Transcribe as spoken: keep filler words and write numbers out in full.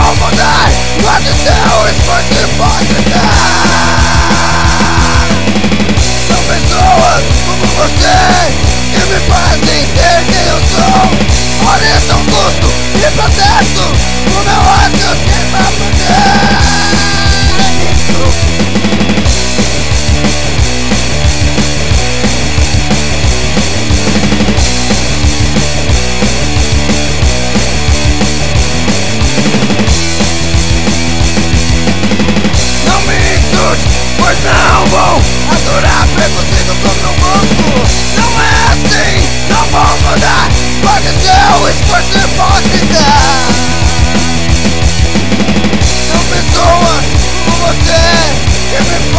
vou mudar, mas o seu esforço hipócrita. São pessoas como você que me fazem ser quem eu sou. Honesto, custo e protesto o meu ódio sem papoter. Pois não vou adorar preconceito como não gosto. Não é assim, não vou mudar, porque seu esforço é hipócrita. São pessoas como você que me